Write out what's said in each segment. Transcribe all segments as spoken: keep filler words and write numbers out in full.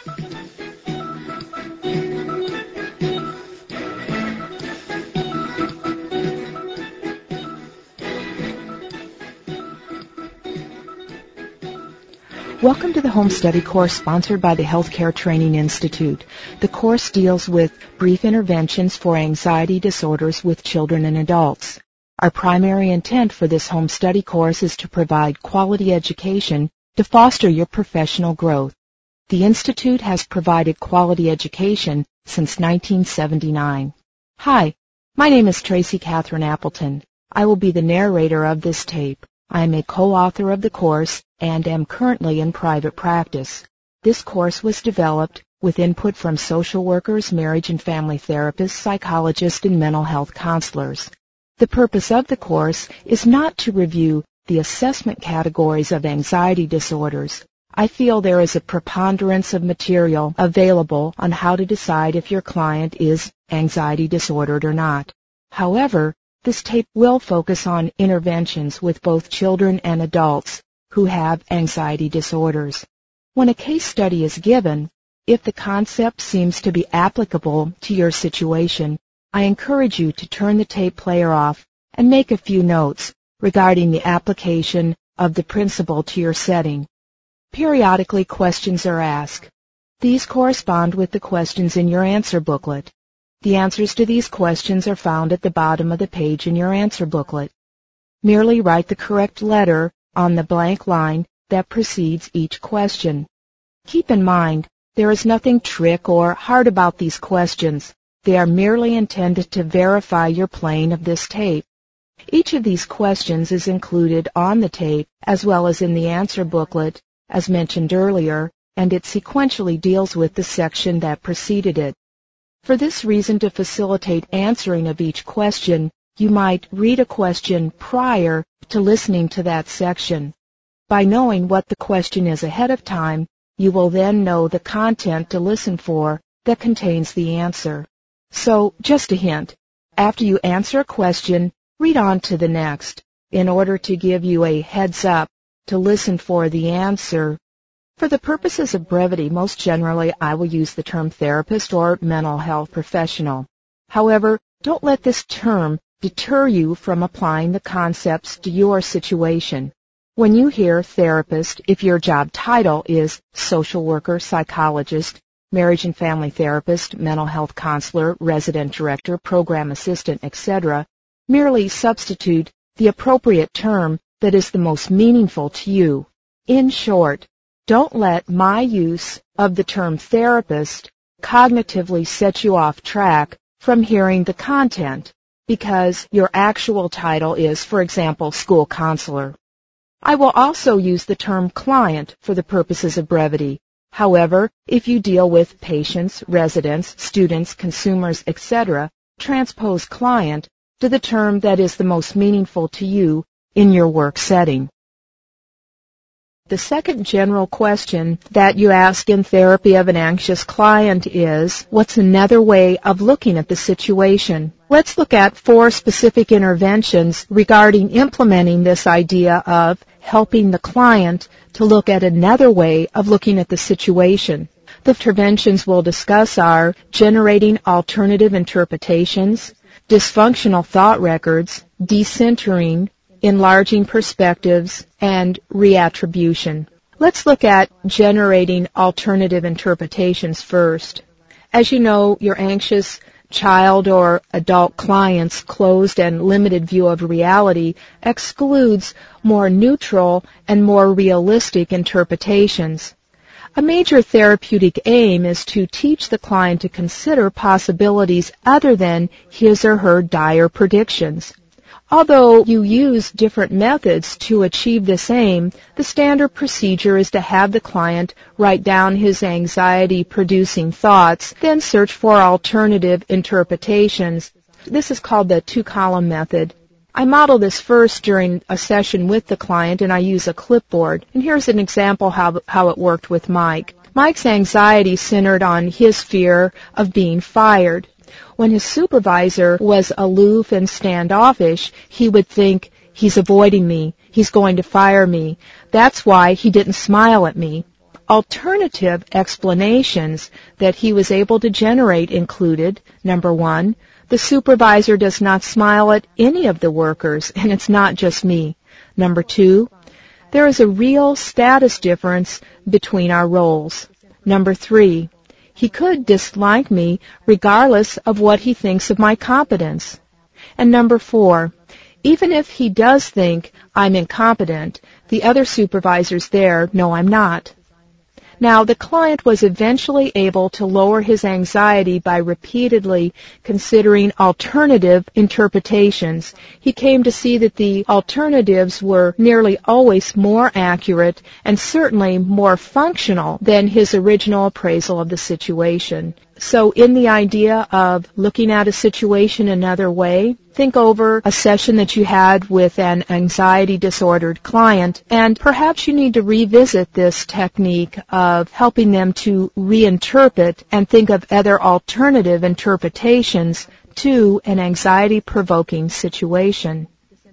Welcome to the Home Study course sponsored by the Healthcare Training Institute. The course deals with brief interventions for anxiety disorders with children and adults. Our primary intent for this home study course is to provide quality education to foster your professional growth. The Institute has provided quality education since nineteen seventy-nine. Hi, my name is Tracy Catherine Appleton. I will be the narrator of this tape. I am a co-author of the course and am currently in private practice. This course was developed with input from social workers, marriage and family therapists, psychologists, and mental health counselors. The purpose of the course is not to review the assessment categories of anxiety disorders. I feel there is a preponderance of material available on how to decide if your client is anxiety disordered or not. However, this tape will focus on interventions with both children and adults who have anxiety disorders. When a case study is given, if the concept seems to be applicable to your situation, I encourage you to turn the tape player off and make a few notes regarding the application of the principle to your setting. Periodically, questions are asked. These correspond with the questions in your answer booklet. The answers to these questions are found at the bottom of the page in your answer booklet. Merely write the correct letter on the blank line that precedes each question. Keep in mind, there is nothing trick or hard about these questions. They are merely intended to verify your playing of this tape. Each of these questions is included on the tape as well as in the answer booklet, as mentioned earlier, and it sequentially deals with the section that preceded it. For this reason, to facilitate answering of each question, you might read a question prior to listening to that section. By knowing what the question is ahead of time, you will then know the content to listen for that contains the answer. So, just a hint, after you answer a question, read on to the next, in order to give you a heads up to listen for the answer. For the purposes of brevity, most generally I will use the term therapist or mental health professional. However, don't let this term deter you from applying the concepts to your situation. When you hear therapist, if your job title is social worker, psychologist, marriage and family therapist, mental health counselor, resident director, program assistant, et cetera, merely substitute the appropriate term that is the most meaningful to you. In short, don't let my use of the term therapist cognitively set you off track from hearing the content, because your actual title is, for example, school counselor. I will also use the term client for the purposes of brevity. However, if you deal with patients, residents, students, consumers, et cetera, transpose client to the term that is the most meaningful to you in your work setting. The second general question that you ask in therapy of an anxious client is, what's another way of looking at the situation? Let's look at four specific interventions regarding implementing this idea of helping the client to look at another way of looking at the situation. The interventions we'll discuss are generating alternative interpretations, dysfunctional thought records, decentering, enlarging perspectives, and reattribution. Let's look at generating alternative interpretations first. As you know, your anxious child or adult client's closed and limited view of reality excludes more neutral and more realistic interpretations. A major therapeutic aim is to teach the client to consider possibilities other than his or her dire predictions. Although you use different methods to achieve this aim, the standard procedure is to have the client write down his anxiety-producing thoughts, then search for alternative interpretations. This is called the two-column method. I model this first during a session with the client, and I use a clipboard. And here's an example how, how it worked with Mike. Mike's anxiety centered on his fear of being fired. When his supervisor was aloof and standoffish, he would think, he's avoiding me, he's going to fire me. That's why he didn't smile at me. alternative explanations that he was able to generate included, number one, the supervisor does not smile at any of the workers, and it's not just me. Number two, there is a real status difference between our roles. Number three, he could dislike me regardless of what he thinks of my competence. And number four, even if he does think I'm incompetent, the other supervisors there know I'm not. Now, the client was eventually able to lower his anxiety by repeatedly considering alternative interpretations. He came to see that the alternatives were nearly always more accurate and certainly more functional than his original appraisal of the situation. So in the idea of looking at a situation another way, think over a session that you had with an anxiety-disordered client, and perhaps you need to revisit this technique of helping them to reinterpret and think of other alternative interpretations to an anxiety-provoking situation.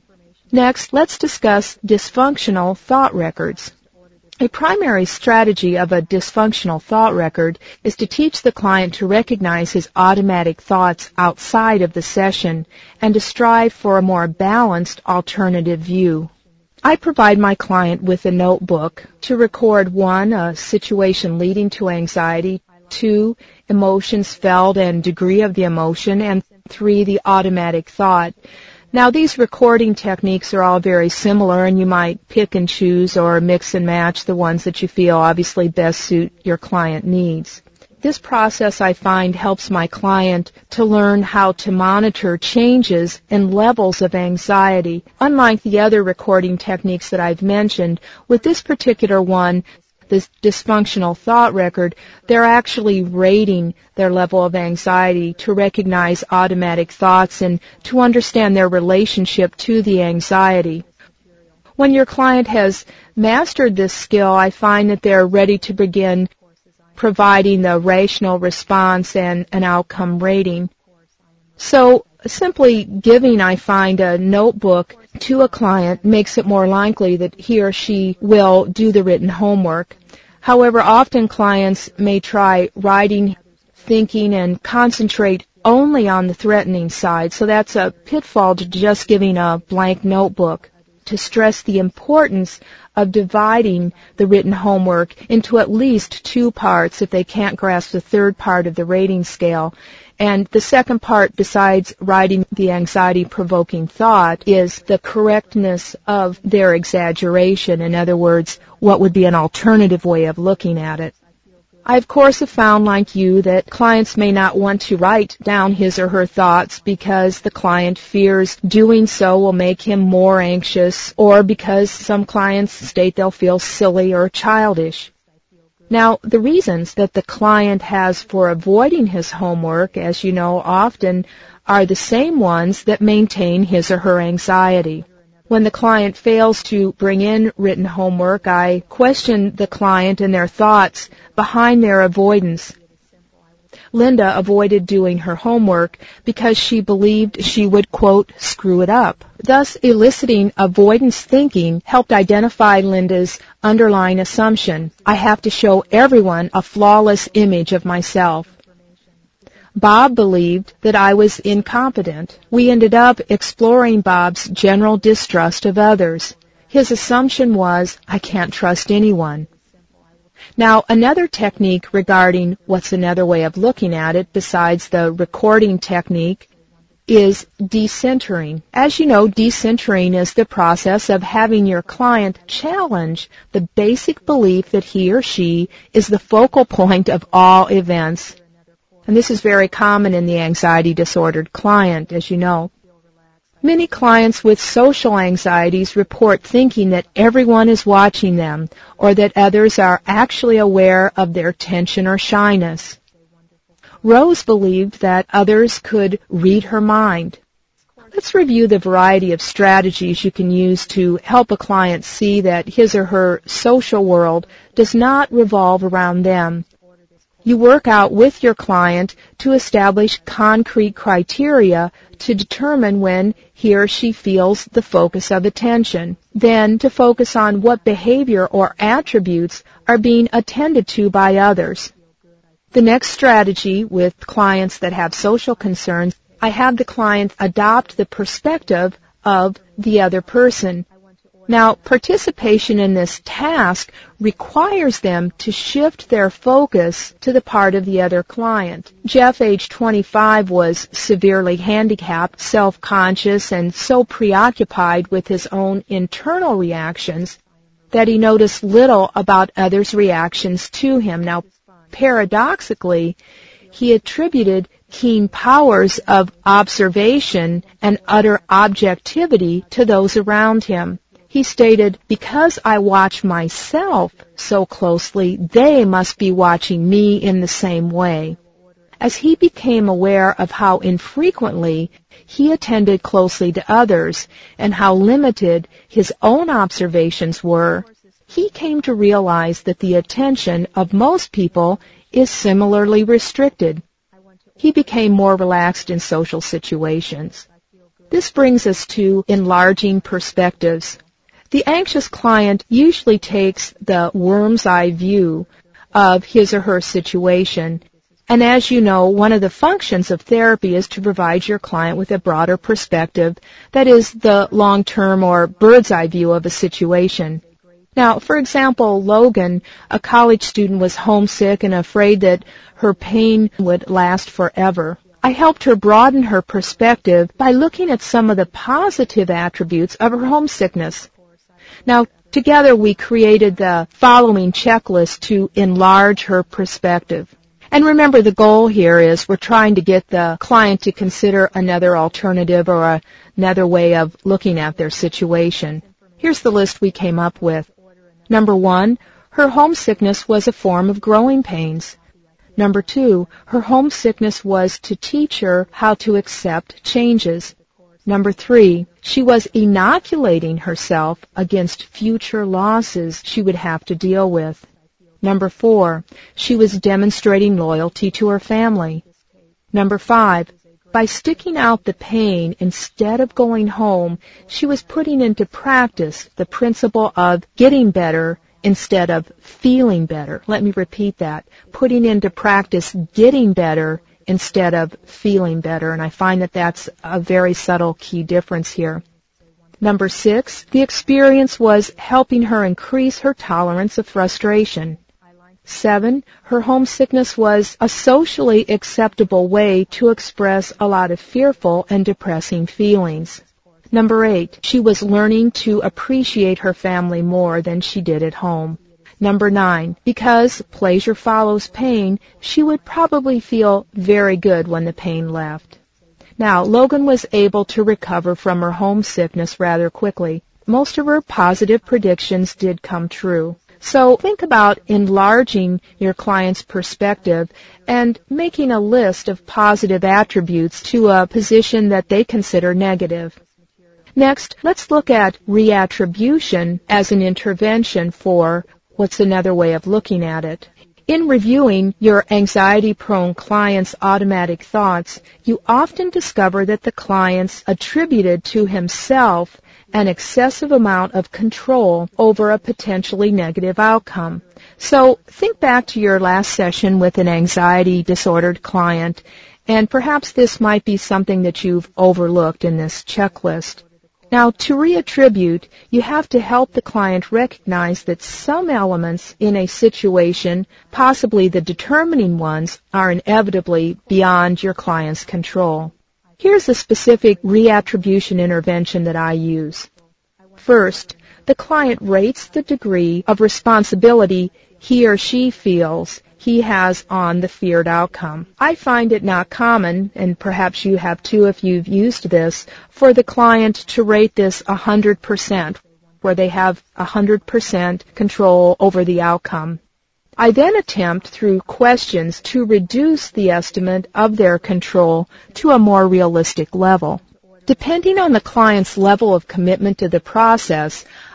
Next, let's discuss dysfunctional thought records. A primary strategy of a dysfunctional thought record is to teach the client to recognize his automatic thoughts outside of the session and to strive for a more balanced alternative view. I provide my client with a notebook to record one, a situation leading to anxiety, two, emotions felt and degree of the emotion, and three, the automatic thought. Now, these recording techniques are all very similar, and you might pick and choose or mix and match the ones that you feel obviously best suit your client needs. This process, I find, helps my client to learn how to monitor changes in levels of anxiety. Unlike the other recording techniques that I've mentioned, with this particular one, this dysfunctional thought record, they're actually rating their level of anxiety to recognize automatic thoughts and to understand their relationship to the anxiety. When your client has mastered this skill, I find that they're ready to begin providing the rational response and an outcome rating. So simply giving, I find, a notebook to a client makes it more likely that he or she will do the written homework. However, often clients may try writing, thinking, and concentrate only on the threatening side, so that's a pitfall to just giving a blank notebook. To stress the importance of dividing the written homework into at least two parts if they can't grasp the third part of the rating scale. And the second part, besides writing the anxiety-provoking thought, is the correctness of their exaggeration. In other words, what would be an alternative way of looking at it. I, of course, have found, like you, that clients may not want to write down his or her thoughts because the client fears doing so will make him more anxious, or because some clients state they'll feel silly or childish. Now, the reasons that the client has for avoiding his homework, as you know, often are the same ones that maintain his or her anxiety. When the client fails to bring in written homework, I question the client and their thoughts behind their avoidance. Linda avoided doing her homework because she believed she would, quote, screw it up. Thus, eliciting avoidance thinking helped identify Linda's underlying assumption: I have to show everyone a flawless image of myself. Bob believed that I was incompetent. We ended up exploring Bob's general distrust of others. His assumption was, I can't trust anyone. Now, another technique regarding what's another way of looking at it besides the recording technique is decentering. As you know, decentering is the process of having your client challenge the basic belief that he or she is the focal point of all events. And this is very common in the anxiety-disordered client, as you know. Many clients with social anxieties report thinking that everyone is watching them or that others are actually aware of their tension or shyness. Rose believed that others could read her mind. Let's review the variety of strategies you can use to help a client see that his or her social world does not revolve around them. You work out with your client to establish concrete criteria to determine when he or she feels the focus of attention. Then to focus on what behavior or attributes are being attended to by others. The next strategy with clients that have social concerns, I have the client adopt the perspective of the other person. Now, participation in this task requires them to shift their focus to the part of the other client. Jeff, age twenty-five, was severely handicapped, self-conscious, and so preoccupied with his own internal reactions that he noticed little about others' reactions to him. Now, paradoxically, he attributed keen powers of observation and utter objectivity to those around him. He stated, "Because I watch myself so closely, they must be watching me in the same way." As he became aware of how infrequently he attended closely to others and how limited his own observations were, he came to realize that the attention of most people is similarly restricted. He became more relaxed in social situations. This brings us to enlarging perspectives. The anxious client usually takes the worm's eye view of his or her situation. And as you know, one of the functions of therapy is to provide your client with a broader perspective, that is, the long-term or bird's eye view of a situation. Now, for example, Logan, a college student, was homesick and afraid that her pain would last forever. I helped her broaden her perspective by looking at some of the positive attributes of her homesickness. Now, together we created the following checklist to enlarge her perspective. And remember, the goal here is we're trying to get the client to consider another alternative or a, another way of looking at their situation. Here's the list we came up with. Number one, her homesickness was a form of growing pains. Number two, her homesickness was to teach her how to accept changes. Number three, she was inoculating herself against future losses she would have to deal with. Number four, she was demonstrating loyalty to her family. Number five, by sticking out the pain instead of going home, she was putting into practice the principle of getting better instead of feeling better. Let me repeat that. Putting into practice getting better instead of feeling better. And I find that that's a very subtle key difference here. Number six, the experience was helping her increase her tolerance of frustration. Seven, her homesickness was a socially acceptable way to express a lot of fearful and depressing feelings. Number eight, she was learning to appreciate her family more than she did at home. Number nine, because pleasure follows pain, she would probably feel very good when the pain left. Now, Logan was able to recover from her homesickness rather quickly. Most of her positive predictions did come true. So think about enlarging your client's perspective and making a list of positive attributes to a position that they consider negative. Next, let's look at reattribution as an intervention for what's another way of looking at it. In reviewing your anxiety-prone client's automatic thoughts, you often discover that the client's attributed to himself an excessive amount of control over a potentially negative outcome. So think back to your last session with an anxiety-disordered client, and perhaps this might be something that you've overlooked in this checklist. Now, to reattribute, you have to help the client recognize that some elements in a situation, possibly the determining ones, are inevitably beyond your client's control. Here's a specific reattribution intervention that I use. First, the client rates the degree of responsibility he or she feels he has on the feared outcome. I find it not common, and perhaps you have too if you've used this, for the client to rate this one hundred percent, where they have one hundred percent control over the outcome. I then attempt through questions to reduce the estimate of their control to a more realistic level. Depending on the client's level of commitment to the process,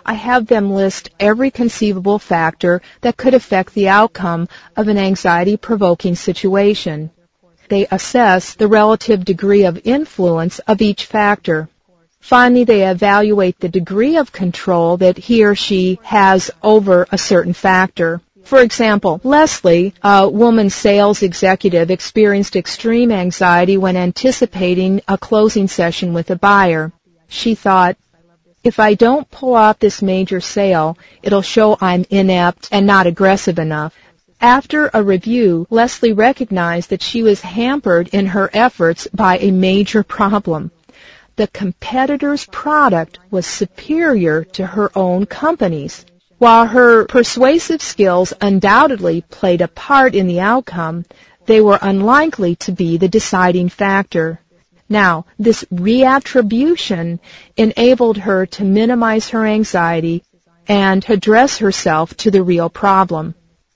I have them list every conceivable factor that could affect the outcome of an anxiety-provoking situation. They assess the relative degree of influence of each factor. Finally, they evaluate the degree of control that he or she has over a certain factor. For example, Leslie, a woman sales executive, experienced extreme anxiety when anticipating a closing session with a buyer. She thought, if I don't pull off this major sale, it'll show I'm inept and not aggressive enough. After a review, Leslie recognized that she was hampered in her efforts by a major problem. The competitor's product was superior to her own company's. While her persuasive skills undoubtedly played a part in the outcome, they were unlikely to be the deciding factor. Now, this reattribution enabled her to minimize her anxiety and address herself to the real problem.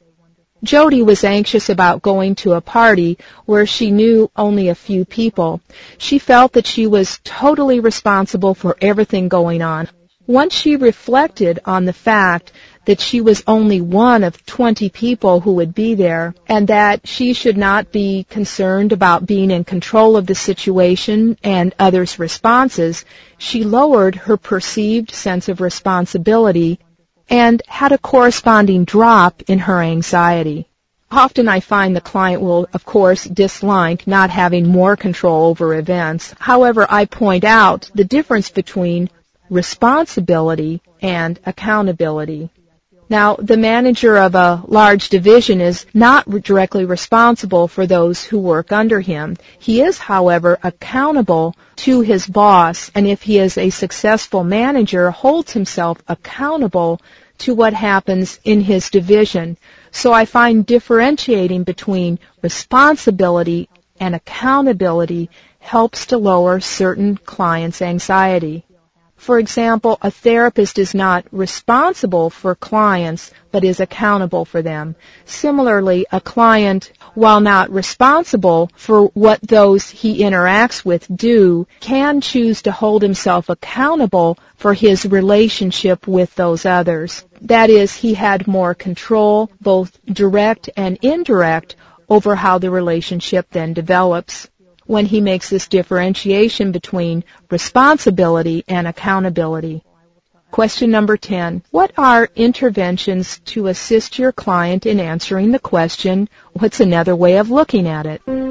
Jody was anxious about going to a party where she knew only a few people. She felt that she was totally responsible for everything going on. Once she reflected on the fact that she was only one of twenty people who would be there, and that she should not be concerned about being in control of the situation and others' responses, she lowered her perceived sense of responsibility and had a corresponding drop in her anxiety. Often I find the client will, of course, dislike not having more control over events. However, I point out the difference between responsibility and accountability. Now, the manager of a large division is not directly responsible for those who work under him. He is, however, accountable to his boss, and if he is a successful manager, holds himself accountable to what happens in his division. So I find differentiating between responsibility and accountability helps to lower certain clients' anxiety. For example, a therapist is not responsible for clients, but is accountable for them. Similarly, a client, while not responsible for what those he interacts with do, can choose to hold himself accountable for his relationship with those others. That is, he had more control, both direct and indirect, over how the relationship then develops. When he makes this differentiation between responsibility and accountability. Question number ten. What are interventions to assist your client in answering the question, what's another way of looking at it?